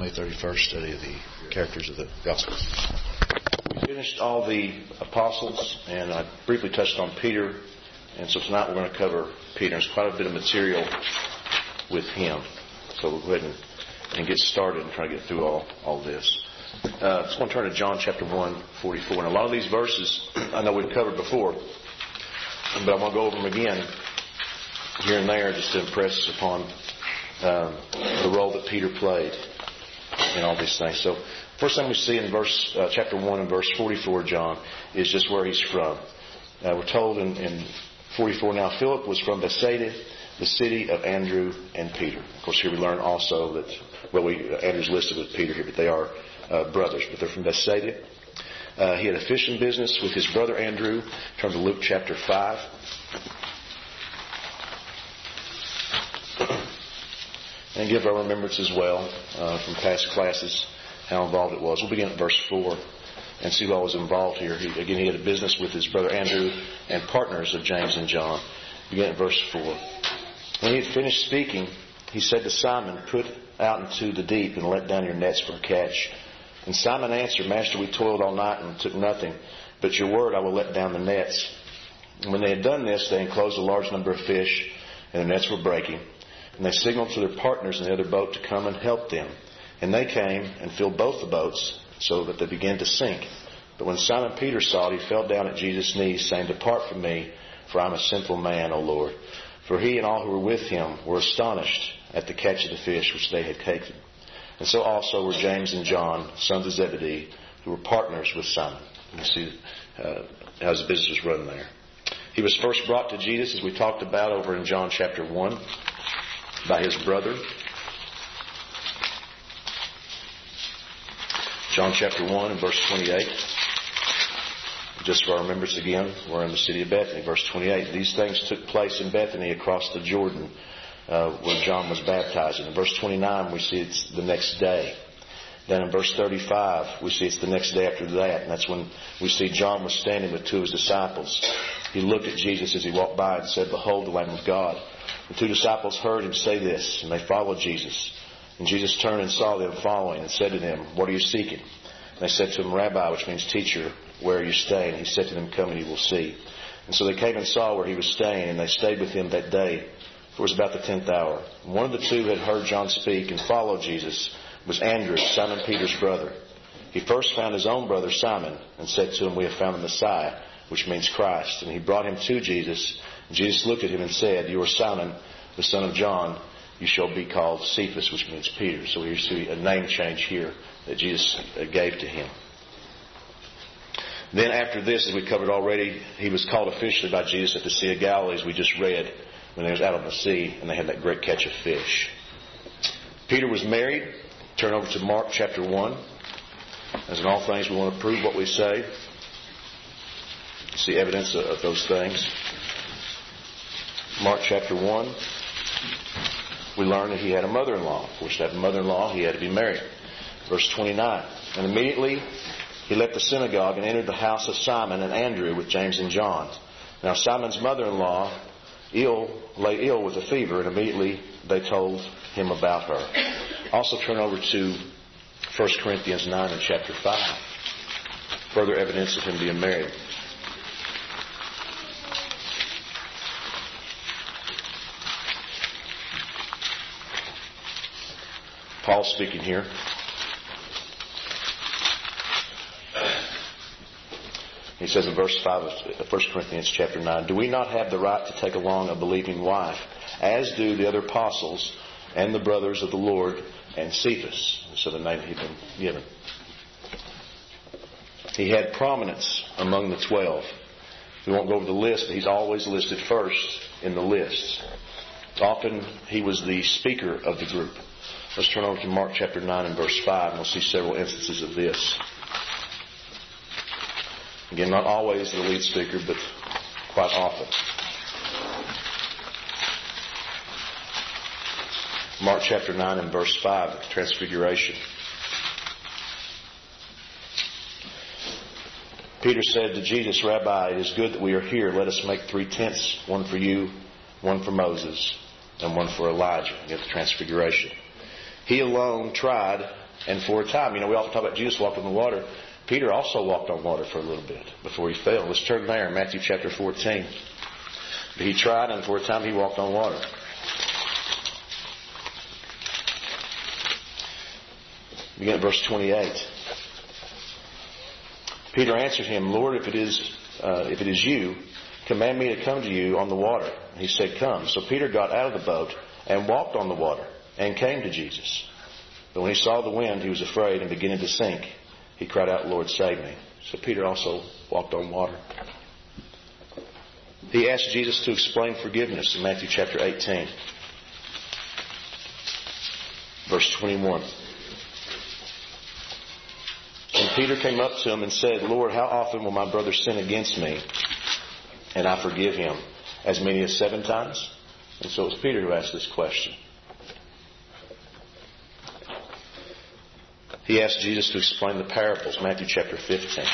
May 31st study of the characters of the Gospels. We finished all the apostles, and I briefly touched on Peter. And so tonight we're going to cover Peter. There's quite a bit of material with him. So we'll go ahead and get started and try to get through all this. Just want to turn to John chapter 1, 44. And a lot of these verses I know we've covered before, but I want to go over them again here and there just to impress us upon the role that Peter played in all these things. So first thing we see in chapter 1 and verse 44, John, is just where he's from. We're told in 44, now Philip was from Bethsaida, the city of Andrew and Peter. Of course, here we learn also that, Andrew's listed with Peter here, but they are brothers, but they're from Bethsaida. He had a fishing business with his brother Andrew. Turn to Luke chapter 5. And give our remembrance as well from past classes how involved it was. We'll begin at verse 4 and see what was involved here. He had a business with his brother Andrew and partners of James and John. Begin at verse 4. When he had finished speaking, he said to Simon, "Put out into the deep and let down your nets for a catch." And Simon answered, "Master, we toiled all night and took nothing, but your word I will let down the nets." And when they had done this, they enclosed a large number of fish, and the nets were breaking. And they signaled to their partners in the other boat to come and help them. And they came and filled both the boats so that they began to sink. But when Simon Peter saw it, he fell down at Jesus' knees, saying, "Depart from me, for I am a sinful man, O Lord." For he and all who were with him were astonished at the catch of the fish which they had taken. And so also were James and John, sons of Zebedee, who were partners with Simon. And you see how his business was run there. He was first brought to Jesus, as we talked about over in John chapter 1, by his brother. John chapter 1 and verse 28. Just for our remembrance again, we're in the city of Bethany. Verse 28. These things took place in Bethany across the Jordan where John was baptized. In verse 29 we see it's the next day. Then in verse 35 we see it's the next day after that. And that's when we see John was standing with two of his disciples. He looked at Jesus as he walked by and said, "Behold the Lamb of God." The two disciples heard him say this, and they followed Jesus. And Jesus turned and saw them following and said to them, "What are you seeking?" And they said to him, "Rabbi," which means teacher, "where are you staying?" And he said to them, "Come and you will see." And so they came and saw where he was staying, and they stayed with him that day. For it was about the 10th hour. And one of the two had heard John speak and followed Jesus was Andrew, Simon Peter's brother. He first found his own brother Simon and said to him, "We have found the Messiah," which means Christ. And he brought him to Jesus. And Jesus looked at him and said, "You are Simon, the son of John. You shall be called Cephas," which means Peter. So we see a name change here that Jesus gave to him. Then after this, as we covered already, he was called officially by Jesus at the Sea of Galilee, as we just read, when they was out on the sea and they had that great catch of fish. Peter was married. Turn over to Mark chapter 1. As in all things, we want to prove what we say. See evidence of those things. Mark chapter 1. We learn that he had a mother-in-law. Of course, to have a mother-in-law, he had to be married. Verse 29. And immediately he left the synagogue and entered the house of Simon and Andrew with James and John. Now Simon's mother-in-law lay ill with a fever, and immediately they told him about her. Also turn over to 1 Corinthians 9 and chapter 5. Further evidence of him being married. Paul speaking here. He says in verse 5 of 1 Corinthians chapter 9, "Do we not have the right to take along a believing wife, as do the other apostles and the brothers of the Lord and Cephas?" So the name he'd been given. He had prominence among the 12. We won't go over the list, but he's always listed first in the list. Often he was the speaker of the group. Let's turn over to Mark chapter 9 and verse 5, and we'll see several instances of this. Again, not always the lead speaker, but quite often. Mark chapter 9 and verse 5, the Transfiguration. Peter said to Jesus, "Rabbi, it is good that we are here. Let us make 3 tents, one for you, one for Moses, and one for Elijah." Get the Transfiguration. He alone tried And for a time, we often talk about Jesus walked on the water. Peter also walked on water for a little bit before he fell. Let's turn there in Matthew chapter 14. He tried, and for a time he walked on water. Begin at verse 28. Peter answered him, Lord, if it is you, command me to come to you on the water. He said, come. So Peter got out of the boat and walked on the water and came to Jesus. But when he saw the wind, he was afraid and beginning to sink. He cried out, Lord, save me. So Peter also walked on water. He asked Jesus to explain forgiveness in Matthew chapter 18. Verse 21. And Peter came up to him and said, Lord, how often will my brother sin against me, and I forgive him? As many as 7 times? And so it was Peter who asked this question. He asked Jesus to explain the parables, Matthew chapter 15.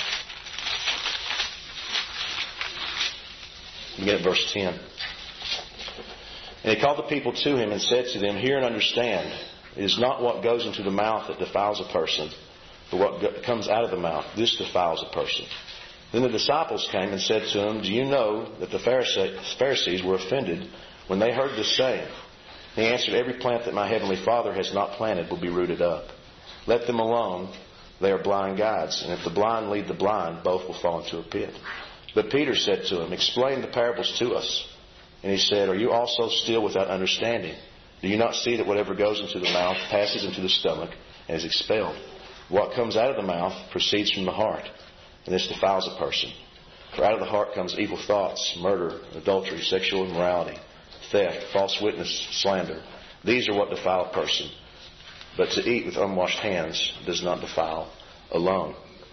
Begin at verse 10. And he called the people to him and said to them, hear and understand. It is not what goes into the mouth that defiles a person, but what comes out of the mouth, this defiles a person. Then the disciples came and said to him, do you know that the Pharisees were offended when they heard this saying? And he answered, every plant that my heavenly Father has not planted will be rooted up. Let them alone. They are blind guides. And if the blind lead the blind, both will fall into a pit. But Peter said to him, explain the parables to us. And he said, are you also still without understanding? Do you not see that whatever goes into the mouth passes into the stomach and is expelled? What comes out of the mouth proceeds from the heart, and this defiles a person. For out of the heart comes evil thoughts, murder, adultery, sexual immorality, theft, false witness, slander. These are what defile a person. But to eat with unwashed hands does not defile alone.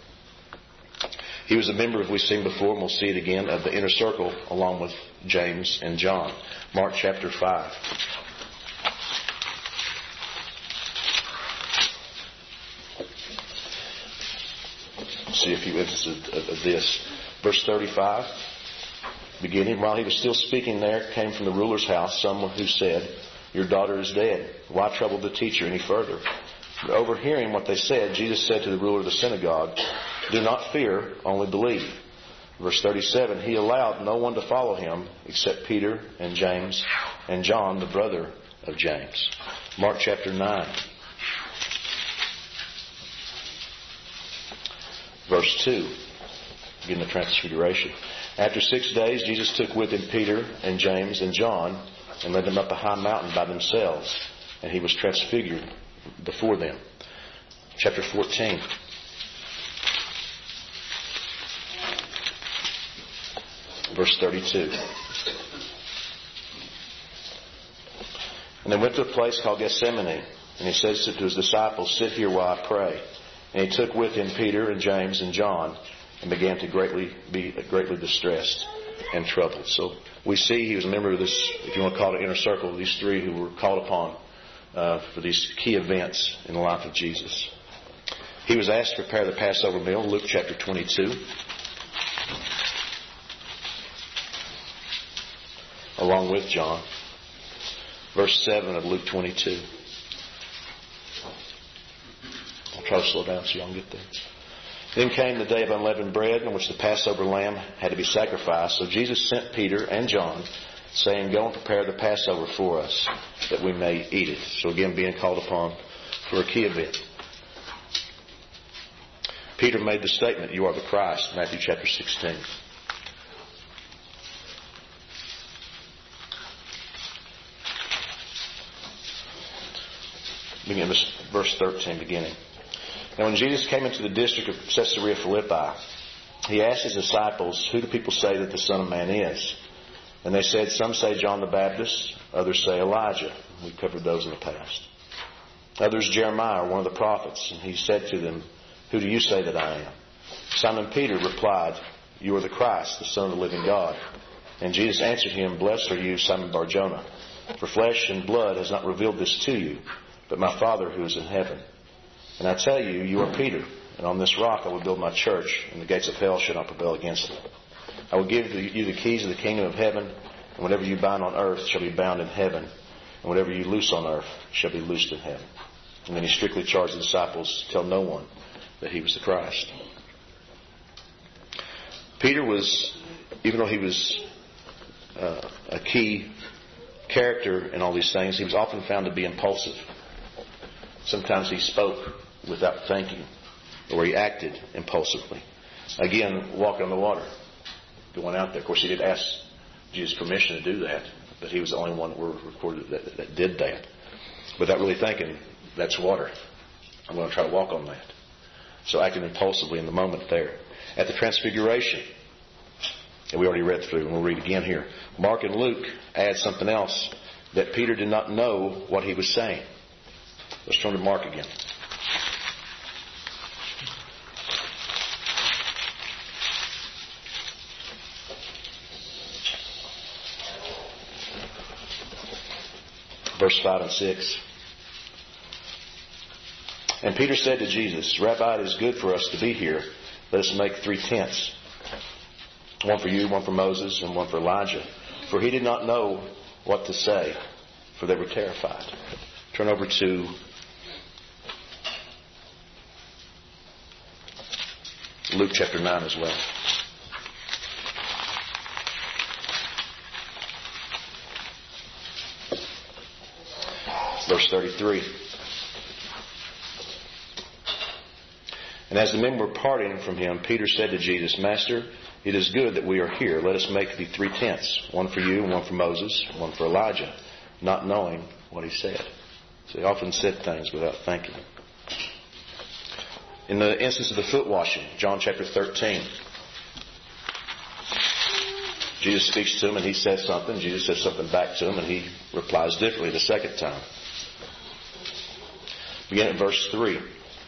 He was a member, as we've seen before, and we'll see it again, of the inner circle along with James and John. Mark chapter 5. See a few instances of this. Verse 35, beginning, while he was still speaking there, came from the ruler's house someone who said, your daughter is dead. Why trouble the teacher any further? But overhearing what they said, Jesus said to the ruler of the synagogue, do not fear, only believe. Verse 37, he allowed no one to follow him except Peter and James and John, the brother of James. Mark chapter 9. Verse 2, again the transfiguration. After 6 days, Jesus took with him Peter and James and John and led them up a high mountain by themselves, and he was transfigured before them. Chapter 14. Verse 32. And they went to a place called Gethsemane, and he says to his disciples, sit here while I pray. And he took with him Peter and James and John and began to be greatly distressed and troubled. So we see he was a member of this, if you want to call it inner circle, these 3 who were called upon for these key events in the life of Jesus. He was asked to prepare the Passover meal, Luke chapter 22. Along with John. Verse 7 of Luke 22. I'll try to slow down so y'all can get there. Then came the day of unleavened bread in which the Passover lamb had to be sacrificed. So Jesus sent Peter and John, saying, go and prepare the Passover for us, that we may eat it. So again, being called upon for a key event. Peter made the statement, you are the Christ, Matthew chapter 16. Begin with verse 13 beginning. Now when Jesus came into the district of Caesarea Philippi, he asked his disciples, who do people say that the Son of Man is? And they said, some say John the Baptist, others say Elijah. We've covered those in the past. Others Jeremiah, one of the prophets. And he said to them, who do you say that I am? Simon Peter replied, you are the Christ, the Son of the living God. And Jesus answered him, blessed are you, Simon Bar-Jonah, for flesh and blood has not revealed this to you, but my Father who is in heaven. And I tell you, you are Peter, and on this rock I will build my church, and the gates of hell shall not prevail against it. I will give you the keys of the kingdom of heaven, and whatever you bind on earth shall be bound in heaven, and whatever you loose on earth shall be loosed in heaven. And then he strictly charged the disciples to tell no one that he was the Christ. Peter was, even though he was a key character in all these things, he was often found to be impulsive. Sometimes he spoke without thinking, or he acted impulsively. Again, walking on the water, going out there. Of course, he did ask Jesus' permission to do that, but he was the only one that were recorded that did that. Without really thinking, that's water. I'm going to try to walk on that. So acting impulsively in the moment there. At the Transfiguration, and we already read through, and we'll read again here, Mark and Luke add something else, that Peter did not know what he was saying. Let's turn to Mark again. Verse 5 and 6. And Peter said to Jesus, Rabbi, it is good for us to be here. Let us make 3 tents. One for you, one for Moses, and one for Elijah. For he did not know what to say, for they were terrified. Turn over to Luke chapter 9 as well. Verse 33. And as the men were parting from him, Peter said to Jesus, Master, it is good that we are here. Let us make thee 3 tents, one for you, one for Moses, one for Elijah, not knowing what he said. So he often said things without thinking. In the instance of the foot washing, John chapter 13, Jesus speaks to him and he says something. Jesus says something back to him and he replies differently the second time. Begin at verse 3.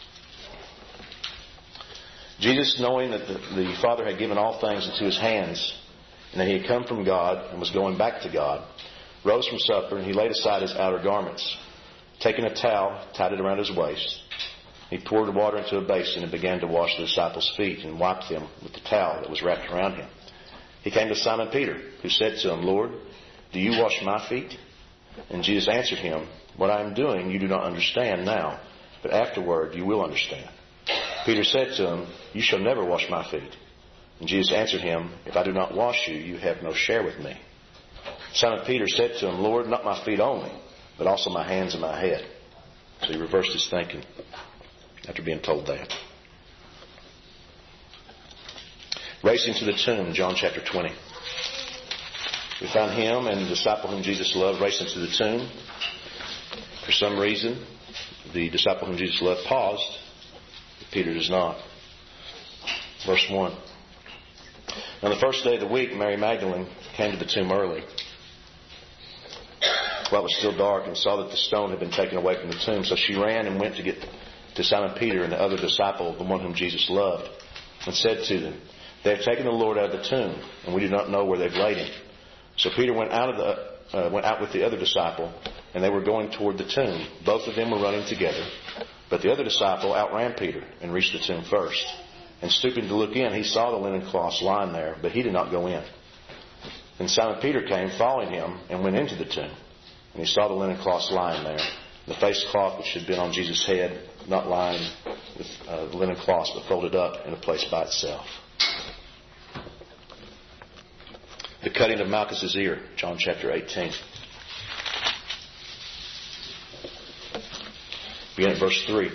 Jesus, knowing that the Father had given all things into his hands, and that he had come from God and was going back to God, rose from supper, and he laid aside his outer garments. Taking a towel, tied it around his waist. He poured water into a basin and began to wash the disciples' feet and wiped them with the towel that was wrapped around him. He came to Simon Peter, who said to him, Lord, do you wash my feet? And Jesus answered him, What I am doing you do not understand now, but afterward you will understand. Peter said to him, You shall never wash my feet. And Jesus answered him, If I do not wash you, you have no share with me. Simon Peter said to him, Lord, not my feet only, but also my hands and my head. So he reversed his thinking after being told that. Racing to the tomb, John chapter 20. We find him and the disciple whom Jesus loved racing to the tomb. For some reason, the disciple whom Jesus loved paused. Peter does not. Verse 1. On the first day of the week, Mary Magdalene came to the tomb early, while it was still dark, and saw that the stone had been taken away from the tomb. So she ran and went to get to Simon Peter and the other disciple, the one whom Jesus loved, and said to them, They have taken the Lord out of the tomb, and we do not know where they've laid him. So Peter went out with the other disciple, and they were going toward the tomb. Both of them were running together. But the other disciple outran Peter and reached the tomb first. And stooping to look in, he saw the linen cloths lying there, but he did not go in. Then Simon Peter came, following him, and went into the tomb. And he saw the linen cloths lying there, the face cloth which had been on Jesus' head, not lying with the linen cloths, but folded up in a place by itself. The cutting of Malchus' ear, John chapter 18. Begin at verse 3.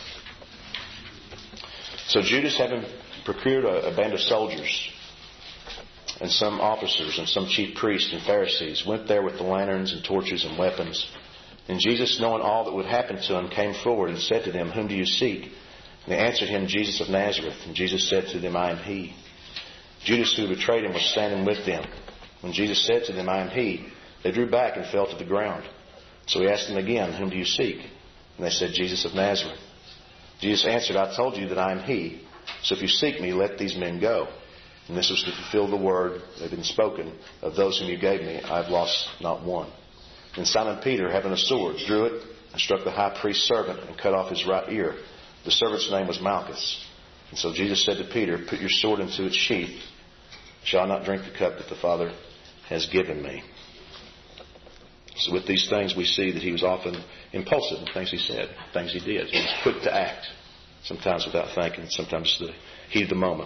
So Judas, having procured a band of soldiers, and some officers, and some chief priests and Pharisees, went there with the lanterns and torches and weapons. And Jesus, knowing all that would happen to him, came forward and said to them, Whom do you seek? And they answered him, Jesus of Nazareth. And Jesus said to them, I am he. Judas, who betrayed him, was standing with them. When Jesus said to them, I am he, they drew back and fell to the ground. So he asked them again, Whom do you seek? And they said, Jesus of Nazareth. Jesus answered, I told you that I am he. So if you seek me, let these men go. And this was to fulfill the word that had been spoken, Of those whom you gave me, I have lost not one. Then Simon Peter, having a sword, drew it and struck the high priest's servant and cut off his right ear. The servant's name was Malchus. And so Jesus said to Peter, Put your sword into its sheath. Shall I not drink the cup that the Father has given me? So with these things, we see that he was often impulsive in things he said, things he did. He was quick to act, sometimes without thinking, sometimes the heat of the moment.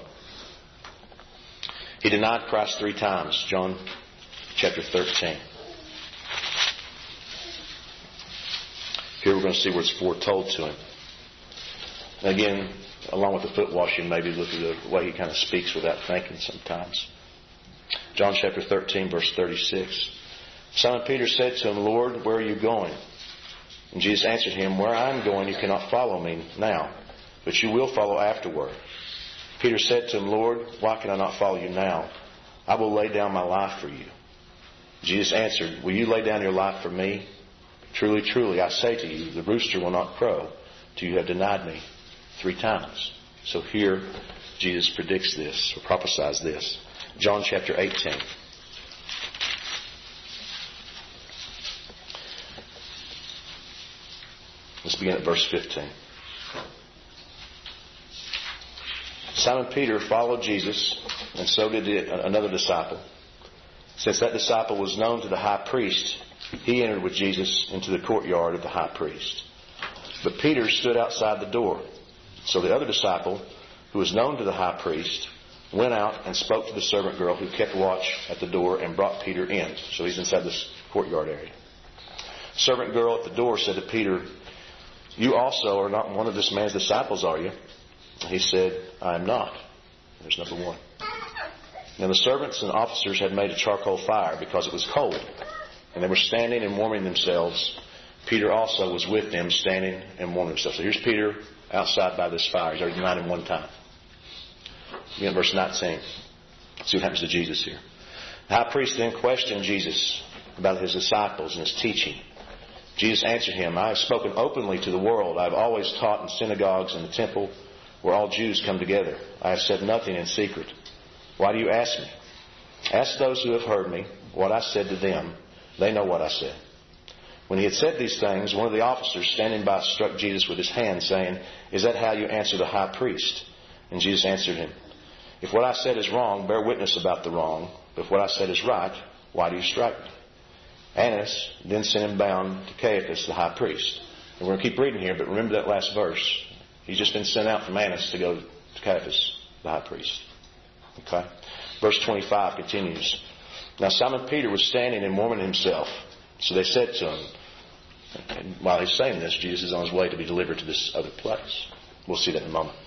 He denied Christ 3 times, John chapter 13. Here we're going to see where it's foretold to him. Again, along with the foot washing, maybe look at the way he kind of speaks without thinking sometimes. John chapter 13, verse 36. Simon Peter said to him, Lord, where are you going? And Jesus answered him, where I am going you cannot follow me now, but you will follow afterward. Peter said to him, Lord, why can I not follow you now? I will lay down my life for you. Jesus answered, will you lay down your life for me? Truly, truly, I say to you, the rooster will not crow till you have denied me 3 times. So here, Jesus predicts this, or prophesies this. John chapter 18. Let's begin at verse 15. Simon Peter followed Jesus, and so did another disciple. Since that disciple was known to the high priest, he entered with Jesus into the courtyard of the high priest. But Peter stood outside the door. So the other disciple, who was known to the high priest, went out and spoke to the servant girl who kept watch at the door and brought Peter in. So he's inside this courtyard area. The servant girl at the door said to Peter, you also are not one of this man's disciples, are you? And he said, I am not. There's number 1. Now the servants and officers had made a charcoal fire because it was cold, and they were standing and warming themselves. Peter also was with them, standing and warming himself. So here's Peter outside by this fire. He's already denied him 1 time. Again, verse 19. Let's see what happens to Jesus here. The high priest then questioned Jesus about his disciples and his teaching. Jesus answered him, I have spoken openly to the world. I have always taught in synagogues and the temple where all Jews come together. I have said nothing in secret. Why do you ask me? Ask those who have heard me what I said to them. They know what I said. When he had said these things, one of the officers standing by struck Jesus with his hand, saying, is that how you answer the high priest? And Jesus answered him, if what I said is wrong, bear witness about the wrong. But if what I said is right, why do you strike me? Annas then sent him bound to Caiaphas, the high priest. And we're going to keep reading here, but remember that last verse. He's just been sent out from Annas to go to Caiaphas, the high priest. Okay? Verse 25 continues. Now Simon Peter was standing and warming himself. So they said to him, and while he's saying this, Jesus is on his way to be delivered to this other place. We'll see that in a moment.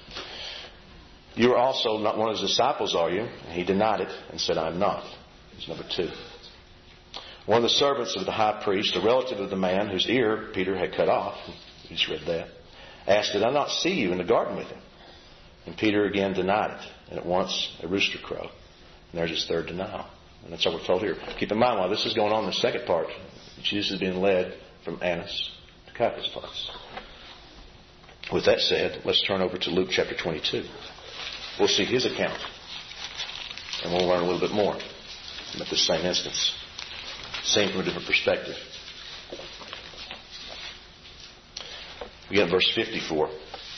You are also not one of his disciples, are you? And he denied it and said, I am not. Here's number 2. One of the servants of the high priest, a relative of the man whose ear Peter had cut off, we just read that, asked, did I not see you in the garden with him? And Peter again denied it. And at once a rooster crowed. And there's his 3rd denial. And that's what we're told here. Keep in mind, while this is going on in the second part, Jesus is being led from Annas to Caiaphas' place. With that said, let's turn over to Luke chapter 22. We'll see his account. And we'll learn a little bit more about this same instance, seen from a different perspective. We get verse 54.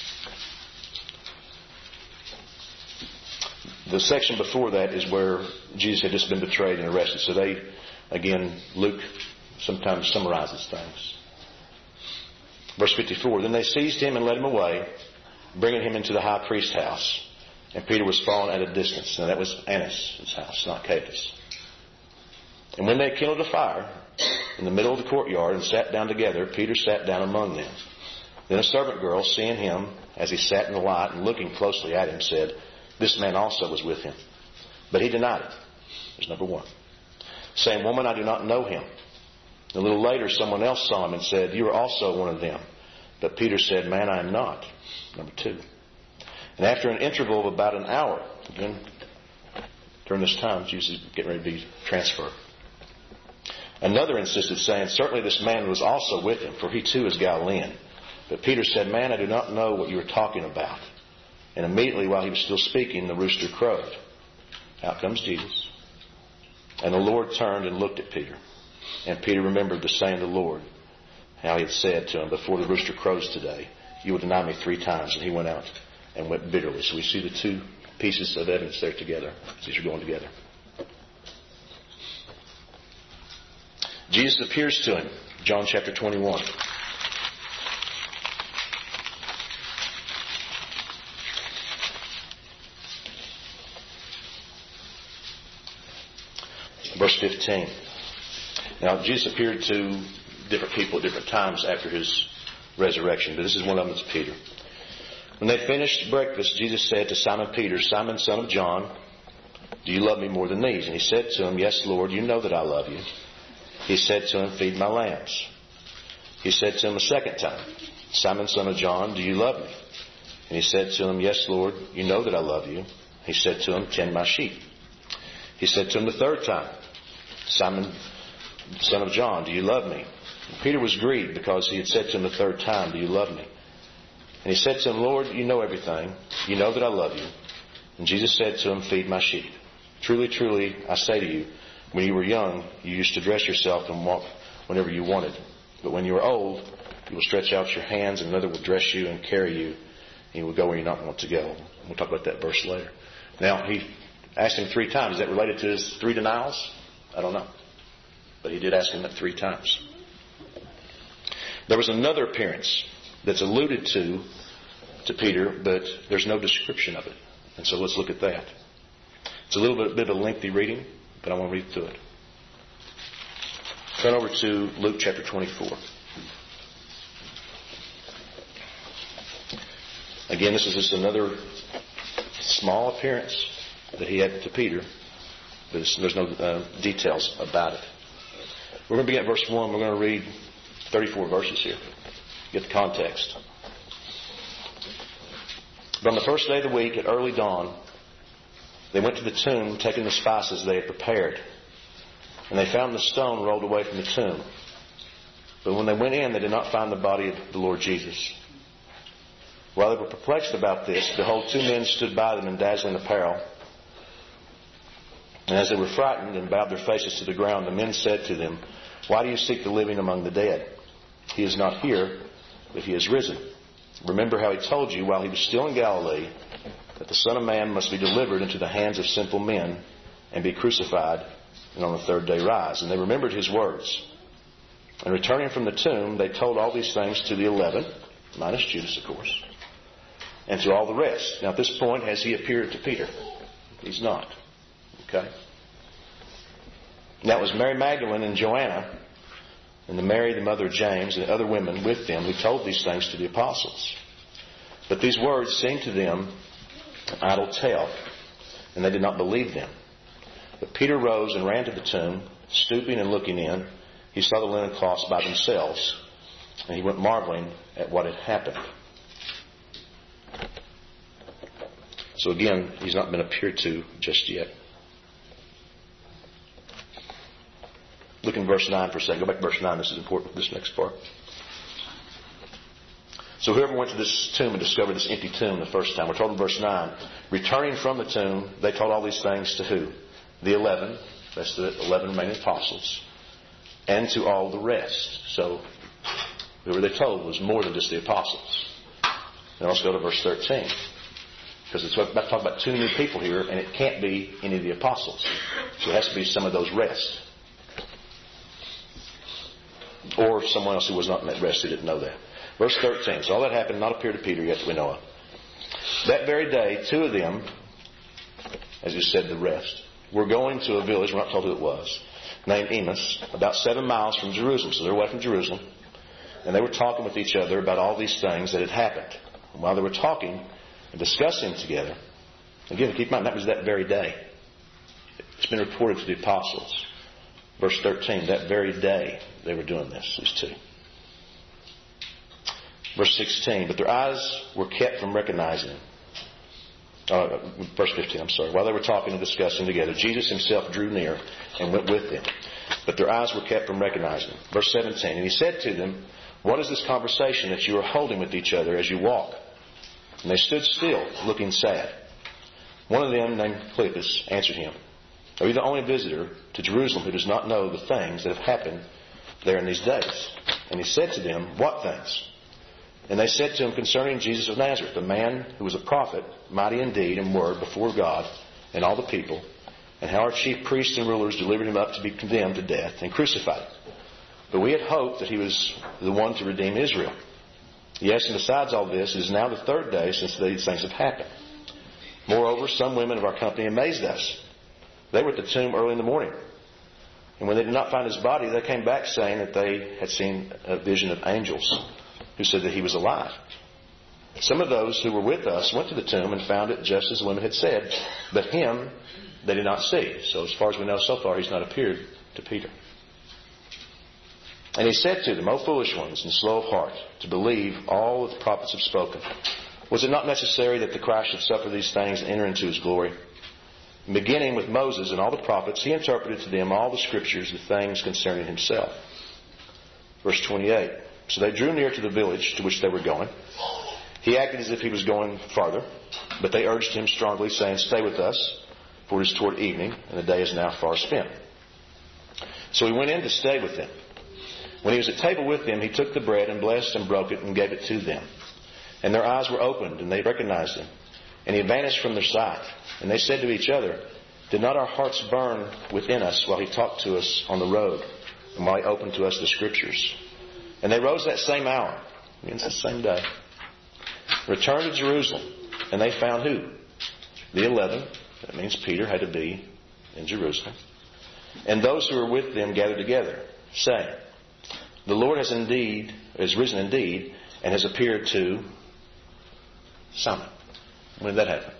The section before that is where Jesus had just been betrayed and arrested. So Luke sometimes summarizes things. Verse 54, then they seized him and led him away, bringing him into the high priest's house. And Peter was fallen at a distance. Now that was Annas' house, not Caiaphas. And when they had kindled a fire in the middle of the courtyard and sat down together, Peter sat down among them. Then a servant girl, seeing him as he sat in the light and looking closely at him, said, this man also was with him. But he denied it. There's number 1. Saying, woman, I do not know him. A little later, someone else saw him and said, you are also one of them. But Peter said, man, I am not. Number 2. And after an interval of about an hour, again, during this time, Jesus is getting ready to be transferred. Another insisted, saying, certainly this man was also with him, for he too is Galilean. But Peter said, man, I do not know what you are talking about. And immediately while he was still speaking, the rooster crowed. Out comes Jesus. And the Lord turned and looked at Peter. And Peter remembered the saying of the Lord, how he had said to him, before the rooster crows today, you will deny me 3 times. And he went out and wept bitterly. So we see the 2 pieces of evidence there together. These are going together. Jesus appears to him. John chapter 21. Verse 15. Now, Jesus appeared to different people at different times after his resurrection, but this is one of them. It's Peter. When they finished breakfast, Jesus said to Simon Peter, Simon, son of John, do you love me more than these? And he said to him, yes, Lord, you know that I love you. He said to him, feed my lambs. He said to him a second time, Simon, son of John, do you love me? And he said to him, yes, Lord, you know that I love you. He said to him, tend my sheep. He said to him the third time, Simon, son of John, do you love me? And Peter was grieved because he had said to him the third time, do you love me? And he said to him, Lord, you know everything. You know that I love you. And Jesus said to him, feed my sheep. Truly, truly, I say to you, when you were young, you used to dress yourself and walk whenever you wanted. But when you are old, you will stretch out your hands, and another will dress you and carry you, and you will go where you not want to go. We'll talk about that verse later. Now, he asked him 3 times. Is that related to his 3 denials? I don't know. But he did ask him that 3 times. There was another appearance that's alluded to Peter, but there's no description of it. And so let's look at that. It's a little bit of a lengthy reading, but I want to read through it. Turn over to Luke chapter 24. Again, this is just another small appearance that he had to Peter. But there's no details about it. We're going to begin at verse 1. We're going to read 34 verses here. Get the context. But on the first day of the week, at early dawn, they went to the tomb, taking the spices they had prepared. And they found the stone rolled away from the tomb. But when they went in, they did not find the body of the Lord Jesus. While they were perplexed about this, behold, 2 men stood by them in dazzling apparel. And as they were frightened and bowed their faces to the ground, the men said to them, why do you seek the living among the dead? He is not here, but he is risen. Remember how he told you while he was still in Galilee that the Son of Man must be delivered into the hands of sinful men and be crucified and on the 3rd day rise. And they remembered his words. And returning from the tomb, they told all these things to the 11, minus Judas, of course, and to all the rest. Now at this point, has he appeared to Peter? He's not. Okay? And that was Mary Magdalene and Joanna, and the Mary, the mother of James, and the other women with them who told these things to the apostles. But these words seemed to them idle tale, and they did not believe them. But Peter rose and ran to the tomb. Stooping and looking in, he saw the linen cloths by themselves, and he went marveling at what had happened. So again, he's not been appeared to just yet. Look in verse 9 for a second. Go back to verse 9. This is important, this next part. So whoever went to this tomb and discovered this empty tomb the first time, we're told in verse 9, returning from the tomb, they told all these things to who? The 11. That's the 11 remaining apostles. And to all the rest. So whoever they told was more than just the apostles. Now let's go to verse 13. Because it's about to talk about 2 new people here, and it can't be any of the apostles. So it has to be some of those rest. Or someone else who was not in that rest who didn't know that. Verse 13. So all that happened not appeared to Peter yet that we know of. That very day, 2 of them, as you said, the rest, were going to a village, we're not told who it was, named Emmaus, about 7 miles from Jerusalem. So they're away from Jerusalem. And they were talking with each other about all these things that had happened. And while they were talking and discussing together, again, keep in mind, that was that very day. It's been reported to the apostles. Verse 13, that very day they were doing this, these 2. Verse 16, but their eyes were kept from recognizing him. Verse 15, I'm sorry. While they were talking and discussing together, Jesus himself drew near and went with them. But their eyes were kept from recognizing him. Verse 17, and he said to them, what is this conversation that you are holding with each other as you walk? And they stood still, looking sad. One of them, named Cleopas, answered him, are you the only visitor to Jerusalem who does not know the things that have happened there in these days? And he said to them, what things? And they said to him concerning Jesus of Nazareth, a man who was a prophet, mighty in deed and word before God and all the people, and how our chief priests and rulers delivered him up to be condemned to death and crucified him. But we had hoped that he was the one to redeem Israel. Yes, and besides all this, it is now the third day since these things have happened. Moreover, some women of our company amazed us. They were at the tomb early in the morning. And when they did not find his body, they came back saying that they had seen a vision of angels who said that he was alive. Some of those who were with us went to the tomb and found it just as the women had said, but him they did not see. So as far as we know so far, he's not appeared to Peter. And he said to them, O foolish ones and slow of heart, to believe all that the prophets have spoken. Was it not necessary that the Christ should suffer these things and enter into his glory? Beginning with Moses and all the prophets, he interpreted to them all the scriptures, the things concerning himself. Verse 28. So they drew near to the village to which they were going. He acted as if he was going farther, but they urged him strongly, saying, Stay with us, for it is toward evening, and the day is now far spent. So he went in to stay with them. When he was at table with them, he took the bread and blessed and broke it and gave it to them. And their eyes were opened, and they recognized him. And he vanished from their sight. And they said to each other, Did not our hearts burn within us while he talked to us on the road, and while he opened to us the Scriptures? And they rose that same hour, means the same day, returned to Jerusalem, and they found who? The 11. That means Peter had to be in Jerusalem. And those who were with them gathered together, saying, The Lord has risen indeed, and has appeared to Simon. When did that happen?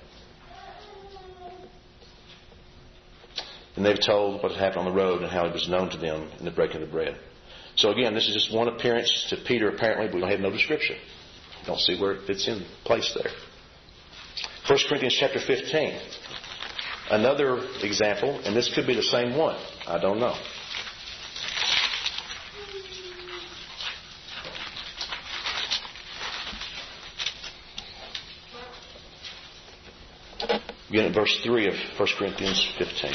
And they've told what had happened on the road and how it was known to them in the breaking of the bread. So again, this is just one appearance to Peter apparently, but we have no description. Don't see where it fits in place there. 1 Corinthians chapter 15. Another example, and this could be the same one. I don't know. Begin at verse 3 of 1 Corinthians 15.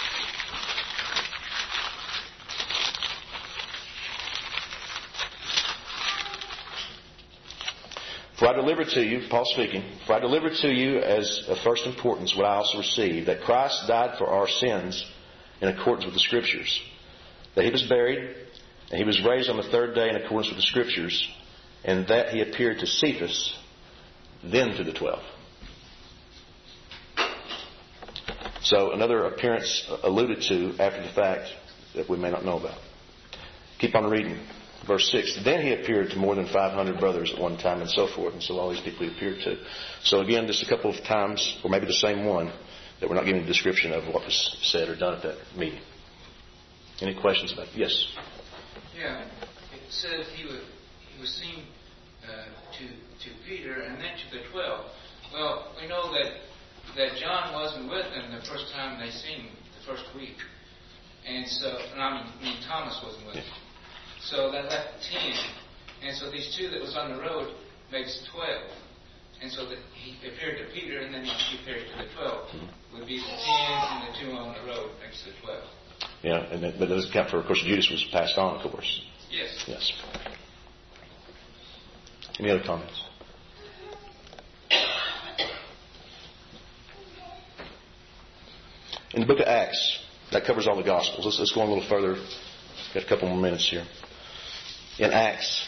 For I delivered to you, Paul speaking, for I delivered to you as of first importance what I also received, that Christ died for our sins in accordance with the Scriptures, that he was buried, and he was raised on the third day in accordance with the Scriptures, and that he appeared to Cephas, then to the 12. So another appearance alluded to after the fact that we may not know about. Keep on reading. Verse 6, Then he appeared to more than 500 brothers at one time, and so forth. And so all these people he appeared to. So again, just a couple of times, or maybe the same one, that we're not giving a description of what was said or done at that meeting. Any questions about it? Yes? Yeah, it says he was seen to Peter and then to the 12. Well, we know that John wasn't with them the first time they seen him, the first week. And so, I mean Thomas wasn't with them. So that left 10. And so these two that was on the road makes 12. And so that he appeared to Peter and then he appeared to the 12. Would be the 10 and the 2 on the road makes the 12. Yeah, and but that doesn't count for, of course, Judas was passed on, of course. Yes. Yes. Any other comments? In the book of Acts, that covers all the Gospels. Let's go on a little further. Got a couple more minutes here. In Acts,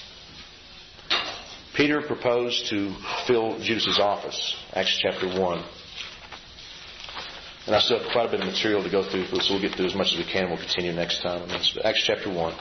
Peter proposed to fill Judas' office. Acts chapter 1. And I still have quite a bit of material to go through, so we'll get through as much as we can. We'll continue next time on this. But Acts chapter 1.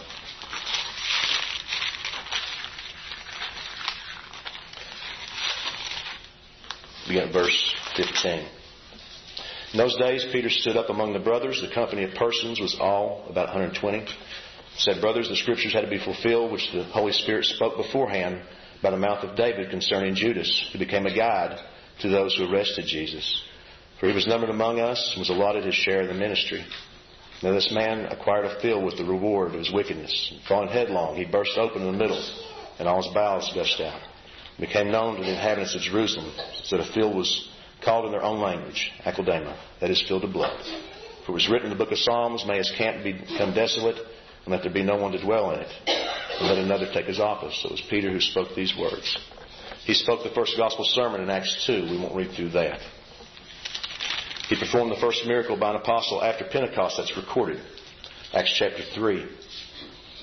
Begin at verse 15. In those days, Peter stood up among the brothers. The company of persons was all about 120. Said, Brothers, the Scriptures had to be fulfilled, which the Holy Spirit spoke beforehand by the mouth of David concerning Judas, who became a guide to those who arrested Jesus. For he was numbered among us and was allotted his share in the ministry. Now this man acquired a field with the reward of his wickedness. And falling headlong, he burst open in the middle, and all his bowels gushed out. It became known to the inhabitants of Jerusalem that a field was called in their own language, Akeldama, that is, filled with blood. For it was written in the book of Psalms, May his camp become desolate, and let there be no one to dwell in it, and let another take his office. So it was Peter who spoke these words. He spoke the first gospel sermon in Acts 2. We won't read through that. He performed the first miracle by an apostle after Pentecost. That's recorded. Acts chapter 3.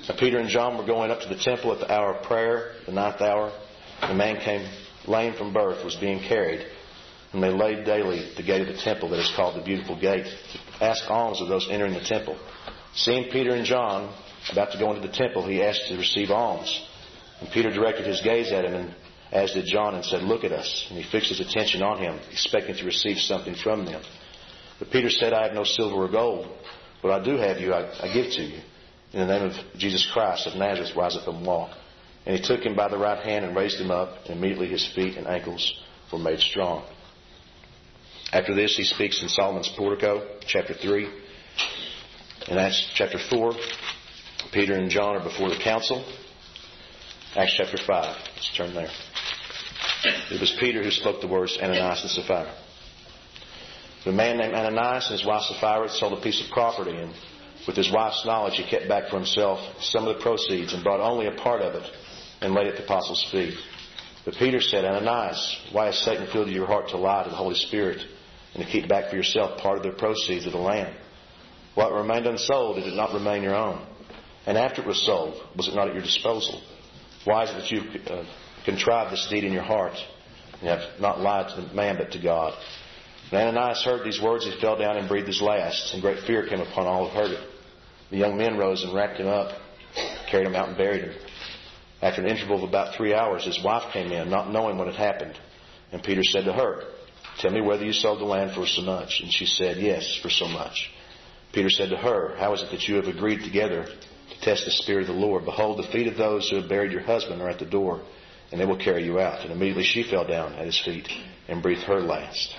Now, Peter and John were going up to the temple at the hour of prayer, the 9th hour. The man came lame from birth, was being carried, and they laid daily at the gate of the temple that is called the Beautiful Gate, to ask alms of those entering the temple. Seeing Peter and John about to go into the temple, he asked to receive alms. And Peter directed his gaze at him, and as did John, and said, "Look at us." And he fixed his attention on him, expecting to receive something from them. But Peter said, "I have no silver or gold. What I do have I give to you. In the name of Jesus Christ of Nazareth, rise up and walk." And he took him by the right hand and raised him up, and immediately his feet and ankles were made strong. After this, he speaks in Solomon's portico, chapter 3. In Acts chapter 4, Peter and John are before the council. Acts chapter 5. Let's turn there. It was Peter who spoke the words to Ananias and Sapphira. The man named Ananias and his wife Sapphira sold a piece of property, and with his wife's knowledge, he kept back for himself some of the proceeds and brought only a part of it and laid it at the apostles' feet. But Peter said, "Ananias, why has Satan filled your heart to lie to the Holy Spirit and to keep back for yourself part of the proceeds of the land? What remained unsold, did it not remain your own? And after it was sold, was it not at your disposal? Why is it that you contrived this deed in your heart and have not lied to the man but to God?" When Ananias heard these words, he fell down and breathed his last, and great fear came upon all who heard it. The young men rose and wrapped him up, carried him out and buried him. After an interval of about 3 hours, his wife came in, not knowing what had happened. And Peter said to her, "Tell me whether you sold the land for so much." And she said, "Yes, for so much." Peter said to her, "How is it that you have agreed together to test the Spirit of the Lord? Behold, the feet of those who have buried your husband are at the door, and they will carry you out." And immediately she fell down at his feet and breathed her last.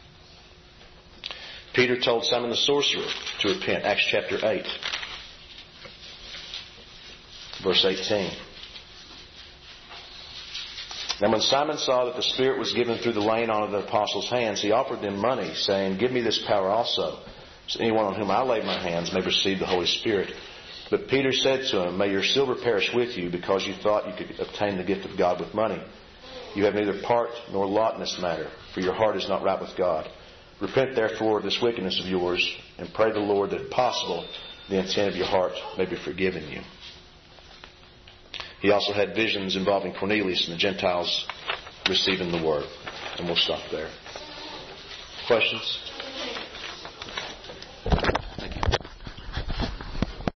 Peter told Simon the sorcerer to repent. Acts chapter 8, verse 18. Now when Simon saw that the Spirit was given through the laying on of the apostles' hands, he offered them money, saying, "Give me this power also, so anyone on whom I lay my hands may receive the Holy Spirit." But Peter said to him, "May your silver perish with you, because you thought you could obtain the gift of God with money. You have neither part nor lot in this matter, for your heart is not right with God. Repent therefore of this wickedness of yours, and pray the Lord that if possible the intent of your heart may be forgiven you." He also had visions involving Cornelius and the Gentiles receiving the word. And we'll stop there. Questions?